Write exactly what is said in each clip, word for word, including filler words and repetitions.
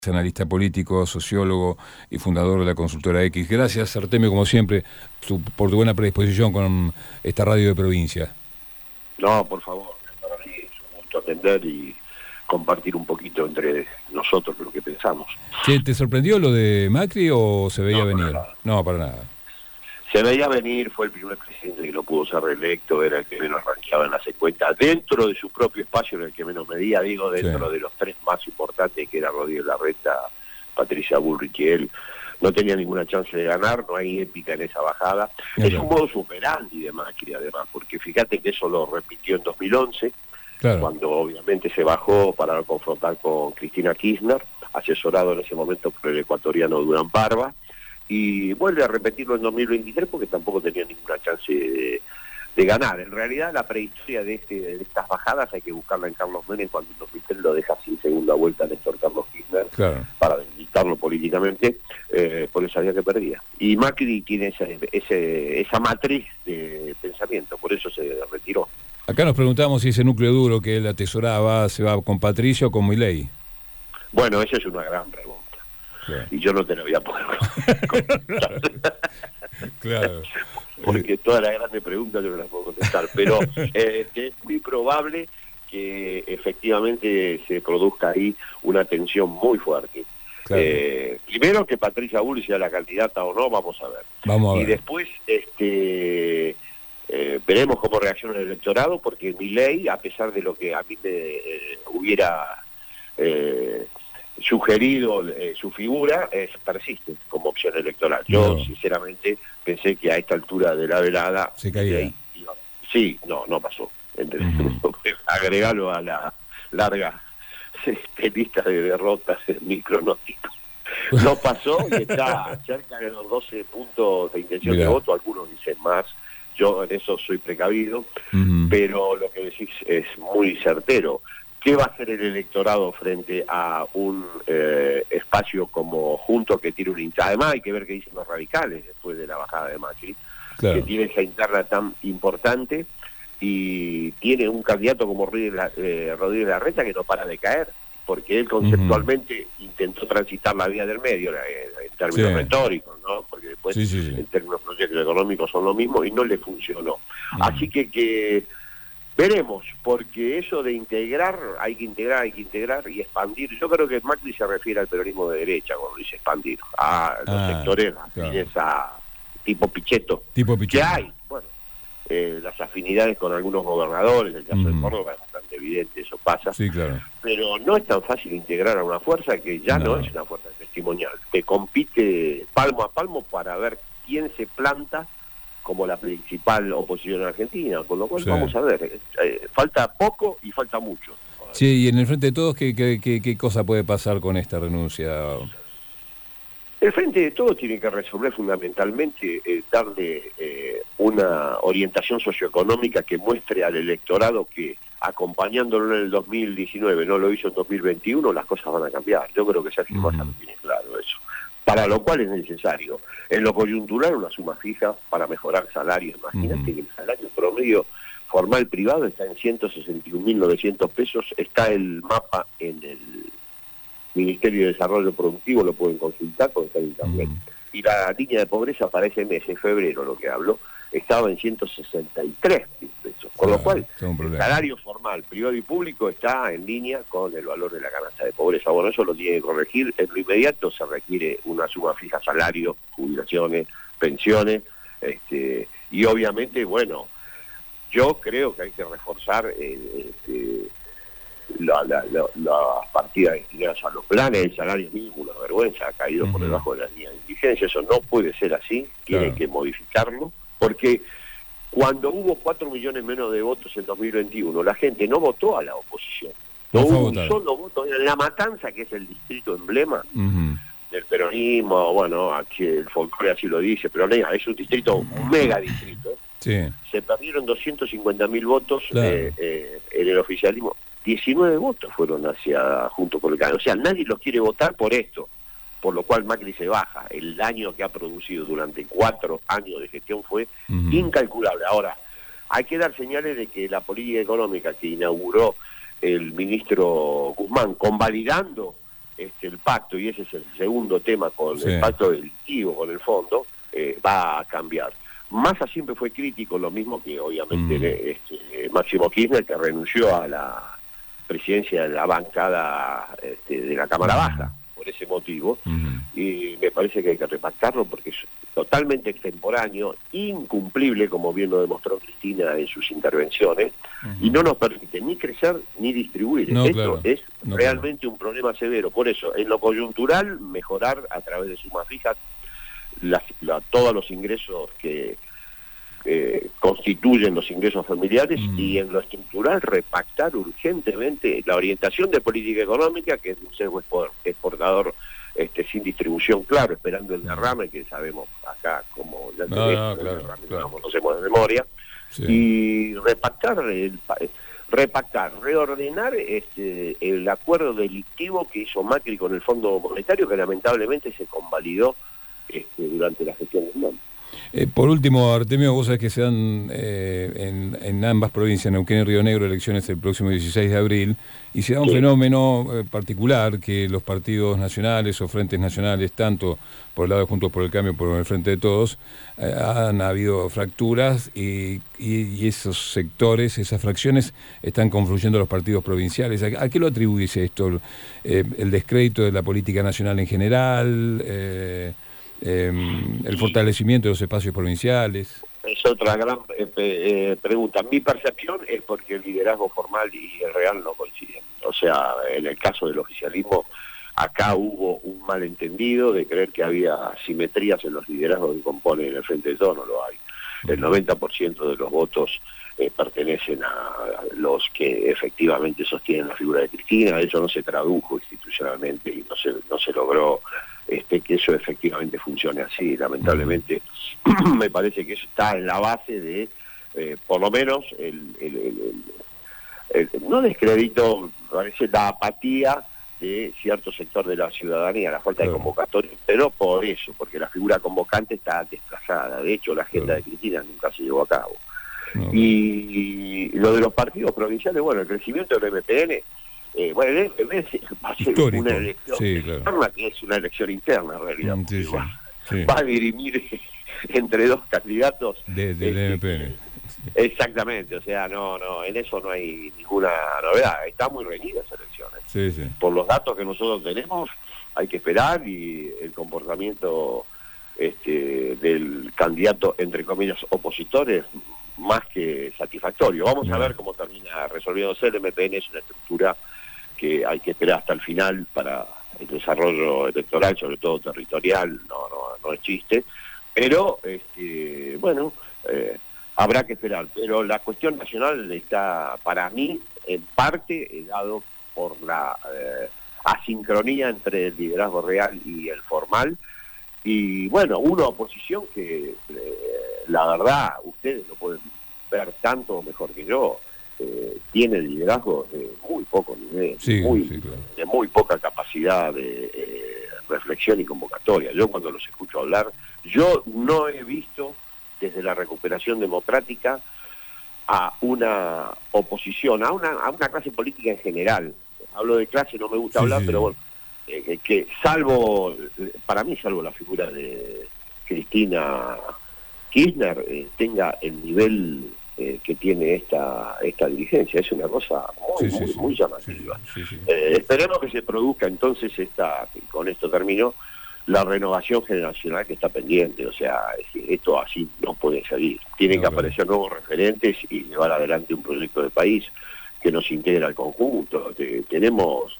Analista político, sociólogo y fundador de la consultora X. Gracias, Artemio, como siempre, tu, por tu buena predisposición con esta radio de provincia. No, por favor, para mí es un gusto atender y compartir un poquito entre nosotros lo que pensamos. Che, ¿te sorprendió lo de Macri o se veía No, venir? para No, para nada. Se veía venir, fue el primer presidente que no pudo ser reelecto, era el que menos ranqueaba en la secuencia, dentro de su propio espacio era el que menos medía, digo, dentro sí. de los tres más importantes, que era Rodríguez Larreta, Patricia Bullrich y él. No tenía ninguna chance de ganar, no hay épica en esa bajada. Claro. Es un modo superandi de Macri, además, porque fíjate que eso lo repitió en dos mil once, claro. cuando obviamente se bajó para confrontar con Cristina Kirchner, asesorado en ese momento por el ecuatoriano Durán Parva, y vuelve a repetirlo en dos mil veintitrés porque tampoco tenía ninguna chance de, de ganar. En realidad la prehistoria de, este, de estas bajadas hay que buscarla en Carlos Menem, cuando en dos mil tres lo deja sin segunda vuelta a Néstor Carlos Kirchner, claro. para debilitarlo políticamente, eh, por esa vía que perdía. Y Macri tiene ese, ese, esa matriz de pensamiento, por eso se retiró. Acá nos preguntamos si ese núcleo duro que él atesoraba se va con Patricia o con Milei. Bueno, esa es una gran pregunta. Claro. Y yo no te lo voy a poder contestar. Claro. Porque todas las grandes preguntas yo no las puedo contestar. Pero eh, es muy probable que efectivamente se produzca ahí una tensión muy fuerte. Claro. Eh, primero que Patricia Bullrich sea la candidata o no, vamos a ver. Vamos a ver. Y después este eh, veremos cómo reacciona el electorado, porque Milei, a pesar de lo que a mí me eh, hubiera... Eh, sugerido eh, su figura, eh, persiste como opción electoral. Yo, no. sinceramente, pensé que a esta altura de la velada... Se caía. Eh, iba, sí, no, no pasó. Uh-huh. Agregalo a la larga lista de derrotas en mi pronóstico. No pasó y está cerca de los doce puntos de intención Mirá. de voto, algunos dicen más. Yo en eso soy precavido, uh-huh. pero lo que decís es muy certero. ¿Qué va a hacer el electorado frente a un eh, espacio como Juntos que tiene un interna? Además hay que ver qué dicen los radicales después de la bajada de Macri, claro. que tiene esa interna tan importante y tiene un candidato como Rodríguez, eh, Rodríguez Larreta que no para de caer, porque él conceptualmente uh-huh. intentó transitar la vía del medio eh, en términos sí. retóricos, ¿no? Porque después sí, sí, sí. en términos proyectos económicos son lo mismo y no le funcionó. Uh-huh. Así que que... veremos, porque eso de integrar, hay que integrar, hay que integrar y expandir. Yo creo que Macri se refiere al peronismo de derecha cuando dice expandir, a los ah, sectores, claro. esa tipo Pichetto, tipo Pichetto. que hay, bueno, eh, las afinidades con algunos gobernadores, el caso mm. de Córdoba es bastante evidente, eso pasa, sí, claro. pero no es tan fácil integrar a una fuerza que ya no, no es una fuerza testimonial, que compite palmo a palmo para ver quién se planta como la principal oposición en Argentina, con lo cual sí. vamos a ver, eh, falta poco y falta mucho. Sí, y en el Frente de Todos, ¿qué, qué, qué, qué cosa puede pasar con esta renuncia? El Frente de Todos tiene que resolver fundamentalmente eh, darle eh, una orientación socioeconómica que muestre al electorado que, acompañándolo en el dos mil diecinueve, no lo hizo en dos mil veintiuno, las cosas van a cambiar. Yo creo que Sergio uh-huh. Massa tiene claro eso. Para lo cual es necesario, en lo coyuntural, una suma fija para mejorar salarios. Imagínate uh-huh. que el salario promedio formal privado está en ciento sesenta y un mil novecientos pesos, está el mapa en el Ministerio de Desarrollo Productivo, lo pueden consultar porque está en internet. Uh-huh. Y la línea de pobreza para ese mes, en febrero lo que hablo, estaba en ciento sesenta y tres mil pesos, con ah, lo cual el salario formal, privado y público está en línea con el valor de la canasta de pobreza. Bueno, eso lo tiene que corregir. En lo inmediato se requiere una suma fija, salario, jubilaciones, pensiones, este, y obviamente, bueno, yo creo que hay que reforzar eh, este, la, la, la, las partidas destinadas a los planes. El salario mínimo, una vergüenza, ha caído uh-huh. por debajo de la línea de indigencia. Eso no puede ser así, tiene claro. que modificarlo. Porque cuando hubo cuatro millones menos de votos en dos mil veintiuno, la gente no votó a la oposición. No, no hubo un solo voto. En La Matanza, que es el distrito emblema uh-huh. del peronismo, bueno, aquí el folclore así lo dice, pero es un distrito, un mega distrito. Sí. Se perdieron doscientos cincuenta mil votos claro. eh, eh, en el oficialismo. diecinueve votos fueron hacia Juntos por el Cambio. O sea, nadie los quiere votar por esto. Por lo cual Macri se baja. El daño que ha producido durante cuatro años de gestión fue uh-huh. incalculable. Ahora, hay que dar señales de que la política económica que inauguró el ministro Guzmán, convalidando este, el pacto, y ese es el segundo tema con sí. el pacto delictivo con el fondo, eh, va a cambiar. Massa siempre fue crítico, lo mismo que obviamente Mm. este, Máximo Kirchner, que renunció a la presidencia de la bancada este, de la Cámara Mm. Baja, por ese motivo, Mm. y me parece que hay que repactarlo porque es totalmente extemporáneo, incumplible, como bien lo demostró Cristina en sus intervenciones, Mm. y no nos permite ni crecer ni distribuir. No, Esto claro. es No, realmente claro. un problema severo. Por eso, en lo coyuntural, mejorar a través de sumas fijas las, la, todos los ingresos que eh, constituyen los ingresos familiares, Mm. y en lo estructural repactar urgentemente la orientación de política económica, que es un sesgo exportador este, sin distribución claro, esperando el derrame, que sabemos acá como ya No, tenés, no, el claro, derrame claro. lo conocemos de memoria, Sí. y repactar el pa- repactar, reordenar este, el acuerdo delictivo que hizo Macri con el Fondo Monetario, que lamentablemente se convalidó este, durante la gestión de Lula. Eh, por último, Artemio, vos sabés que se dan eh, en, en ambas provincias, Neuquén y Río Negro, elecciones el próximo dieciséis de abril, y se da un Sí. fenómeno eh, particular, que los partidos nacionales o frentes nacionales, tanto por el lado de Juntos por el Cambio como por el Frente de Todos, eh, han habido fracturas y, y, y esos sectores, esas fracciones, están confluyendo a los partidos provinciales. ¿A, a qué lo atribuís esto? Eh, ¿El descrédito de la política nacional en general? Eh, Eh, el fortalecimiento de los espacios provinciales. Es otra gran eh, eh, pregunta. Mi percepción es porque el liderazgo formal y el real no coinciden. O sea, en el caso del oficialismo, acá hubo un malentendido de creer que había simetrías en los liderazgos que componen el Frente de Todos, no lo hay. El noventa por ciento de los votos eh, pertenecen a los que efectivamente sostienen la figura de Cristina. Eso no se tradujo institucionalmente y no se, no se logró Este, que eso efectivamente funcione así. Lamentablemente me parece que eso está en la base de eh, por lo menos el, el, el, el, el no descrédito, me parece la apatía de cierto sector de la ciudadanía, la falta claro. de convocatoria, pero por eso, porque la figura convocante está desplazada. De hecho, la agenda claro. de Cristina nunca se llevó a cabo. No, y lo de los partidos provinciales, bueno, el crecimiento del M P N, Eh, bueno, el M P N va a ser histórico. una elección Sí, interna, claro. que es una elección interna en realidad. Mm, sí, sí, va, sí. va a dirimir entre dos candidatos. De, del este, M P N. Sí. Exactamente, o sea, no, no, en eso no hay ninguna novedad. Está muy reñida esa elección. ¿eh? Sí, sí. Por los datos que nosotros tenemos, hay que esperar, y el comportamiento este, del candidato, entre comillas, opositores, más que satisfactorio. Vamos No. a ver cómo termina resolviéndose. El M P N es una estructura que hay que esperar hasta el final para el desarrollo electoral, sobre todo territorial, no, no, no es chiste, pero este, bueno, eh, habrá que esperar. Pero la cuestión nacional está, para mí, en parte eh, dado por la eh, asincronía entre el liderazgo real y el formal, y bueno, una oposición que eh, la verdad, ustedes lo pueden ver tanto o mejor que yo, Eh, tiene liderazgo de muy poco nivel, Sí, muy, sí, claro. de muy poca capacidad de eh, reflexión y convocatoria. Yo cuando los escucho hablar, yo no he visto desde la recuperación democrática a una oposición, a una, a una clase política en general. Hablo de clase, no me gusta Sí, hablar, sí, pero sí. bueno, eh, que salvo, para mí salvo la figura de Cristina Kirchner, eh, tenga el nivel Eh, que tiene esta esta dirigencia. Es una cosa muy, Sí, sí, muy, sí. muy llamativa. Sí, sí, sí. Eh, esperemos que se produzca entonces esta, y con esto termino, la renovación generacional que está pendiente. O sea, es que esto así no puede seguir. Tienen No, que claro. aparecer nuevos referentes y llevar adelante un proyecto de país que nos integra al conjunto. Te- tenemos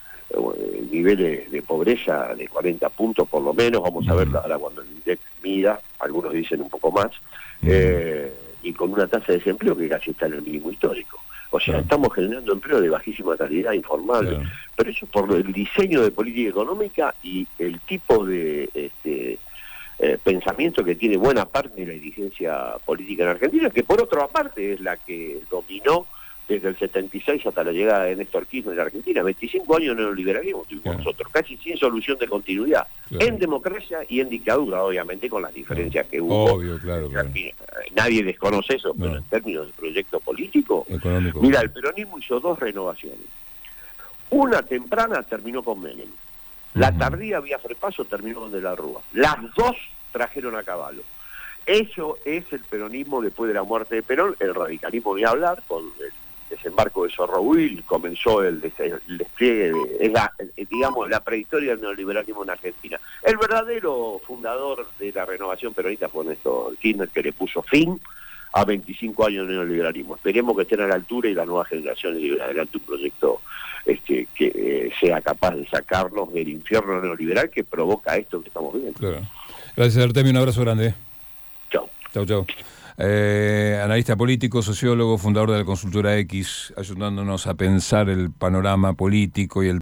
eh, niveles de pobreza de cuarenta puntos por lo menos. Vamos a ver Mm. ahora cuando el INDEC mida, algunos dicen un poco más. Mm. Eh, y con una tasa de desempleo que casi está en el mínimo histórico. O sea, Claro. estamos generando empleo de bajísima calidad, informal, Claro. pero eso por el diseño de política económica y el tipo de este, eh, pensamiento que tiene buena parte de la dirigencia política en Argentina, que por otra parte es la que dominó desde el setenta y seis hasta la llegada de Néstor Kirchner en Argentina. veinticinco años de neoliberalismo tuvimos Claro. nosotros, casi sin solución de continuidad, Claro. en democracia y en dictadura, obviamente con las diferencias que hubo. Obvio, claro, claro. Nadie desconoce eso, pero No. en términos de proyecto político, Económico. mira, el peronismo hizo dos renovaciones. Una temprana terminó con Menem, La Ujú. tardía vía Frepaso terminó con De la Rúa. Las dos trajeron a Caballo. Eso es el peronismo después de la muerte de Perón. El radicalismo ni hablar, con el desembarco de Zorrohuil comenzó el, des el despliegue, de, es la, digamos, la prehistoria del neoliberalismo en Argentina. El verdadero fundador de la renovación peronista fue Néstor Kirchner, que le puso fin a veinticinco años de neoliberalismo. Esperemos que estén a la altura y la nueva generación lleve adelante un proyecto este, que eh, sea capaz de sacarnos del infierno neoliberal que provoca esto que estamos viendo. Claro. Gracias, Artemio, un abrazo grande. Chao. Chau, chau. Eh, analista político, sociólogo, fundador de la consultora X, ayudándonos a pensar el panorama político y el